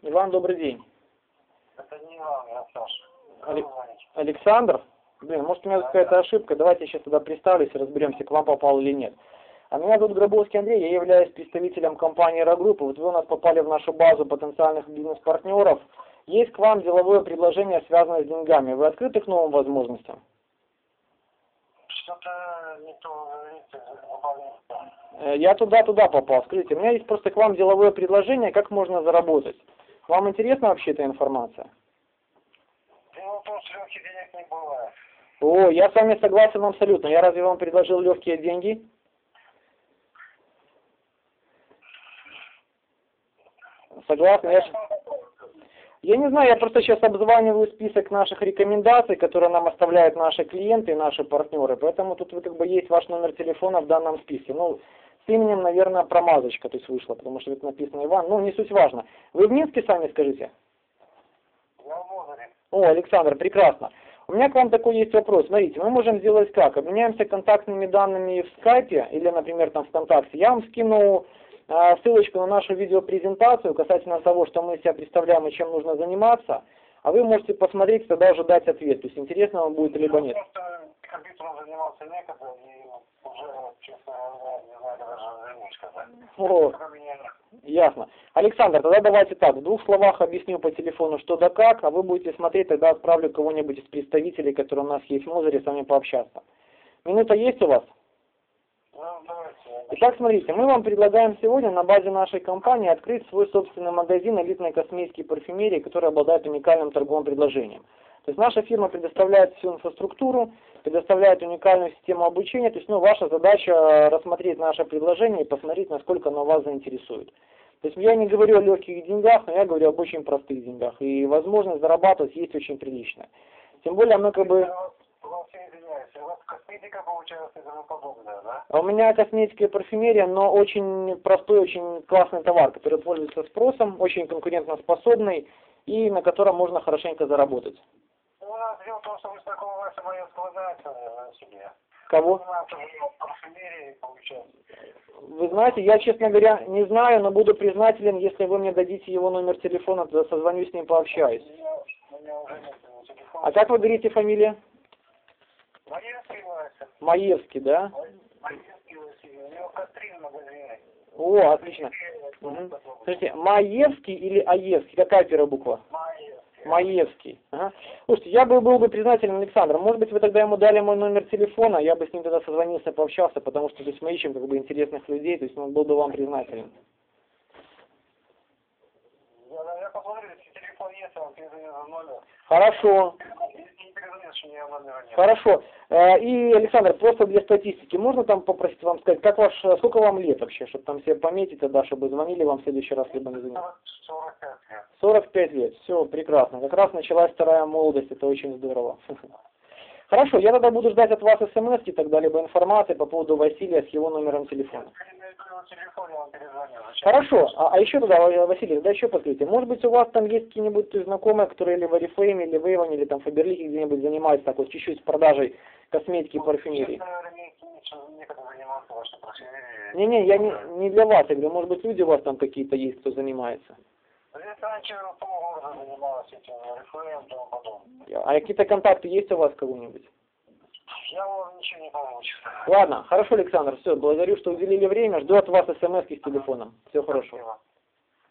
Иван, добрый день. Это не Иван, я Саша. Александр? Блин, может у меня какая-то ошибка. Давайте я сейчас тогда представлюсь и разберемся, к вам попал или нет. А меня зовут Гробовский Андрей, я являюсь представителем компании «Рогрупп». Вот вы у нас попали в нашу базу потенциальных бизнес-партнеров. Есть к вам деловое предложение, связанное с деньгами. Вы открыты к новым возможностям? Что-то не то говорите. Я туда попал. Скажите, у меня есть просто к вам деловое предложение, как можно заработать. Вам интересна вообще эта информация? Дело в том, что легких денег не бывает. О, я с вами согласен абсолютно. Я разве вам предложил легкие деньги? Согласен. Я не знаю, я просто сейчас обзваниваю список наших рекомендаций, которые нам оставляют наши клиенты и наши партнеры. Поэтому тут вы, есть ваш номер телефона в данном списке. Ну, с именем, наверное, промазочка, то есть вышла, потому что тут написано Иван. Ну, не суть важно. Вы в Минске сами скажите? Я в Мозыре. О, Александр, прекрасно. У меня к вам такой есть вопрос. Смотрите, мы можем сделать как? Обменяемся контактными данными в скайпе или, например, там ВКонтакте. Я вам скину ссылочку на нашу видеопрезентацию касательно того, что мы из себя представляем и чем нужно заниматься, а вы можете посмотреть, тогда уже дать ответ, то есть интересно вам будет либо нет. Просто компьютером занимался некогда и уже, честно говоря, не знаю, даже займусь сказать. О, ясно. Александр, тогда давайте так, в двух словах объясню по телефону, что да как, а вы будете смотреть, тогда отправлю кого-нибудь из представителей, которые у нас есть в Мозыре, с вами пообщаться. Минута есть у вас? Итак, смотрите, мы вам предлагаем сегодня на базе нашей компании открыть свой собственный магазин элитной косметики и парфюмерии, который обладает уникальным торговым предложением. То есть наша фирма предоставляет всю инфраструктуру, предоставляет уникальную систему обучения, то есть ваша задача рассмотреть наше предложение и посмотреть, насколько оно вас заинтересует. То есть я не говорю о легких деньгах, но я говорю об очень простых деньгах, и возможность зарабатывать есть очень приличная. Тем более мы Косметика получается и тому подобное, да? У меня косметика и парфюмерия, но очень простой, очень классный товар, который пользуется спросом, очень конкурентоспособный и на котором можно хорошенько заработать. У нас дело в том, что вы с такого вашего моего знаете на себе. Кого? Парфюмерии получается. Вы знаете, я, честно говоря, не знаю, но буду признателен, если вы мне дадите его номер телефона, то созвонюсь с ним, пообщаюсь. У меня уже нет телефона. А как вы говорите фамилия? Маевский, Вася. Маевский, да? Маевский, Василий. У него Катрин в магазине. О, отлично. Слушайте, Маевский или Аевский? Какая первая буква? Маевский. Маевский. Ага. Слушайте, я был бы признателен, Александр. Может быть, вы тогда ему дали мой номер телефона, я бы с ним тогда созвонился, пообщался, потому что мы ищем интересных людей, то есть он был бы вам признателен. Я посмотрю, если телефон есть, он перезвонит за номер. Хорошо. Хорошо. И, Александр, просто для статистики, можно там попросить вам сказать, сколько вам лет вообще, чтобы там себе пометить тогда, чтобы звонили вам в следующий раз, либо не звонили? 45 лет. 45 лет. Все, прекрасно. Как раз началась вторая молодость, это очень здорово. Хорошо, я тогда буду ждать от вас смс-ки, тогда либо информации по поводу Василия с его номером телефона. Хорошо, а еще тогда, Василий, тогда еще подскажите, может быть у вас там есть какие-нибудь знакомые, которые или в Oriflame, или в Avon, или там в Фаберлике где-нибудь занимаются так вот чуть-чуть продажей косметики и парфюмерии? Не, я не для вас, я говорю, может быть люди у вас там какие-то есть, кто занимается? Здесь раньше полгода занималась этим Oriflame и тому подобное. А какие-то контакты есть у вас кого-нибудь? Я вам ничего не получу. Ладно, хорошо, Александр, все, благодарю, что уделили время, жду от вас смс-ки с телефоном. Всего хорошего.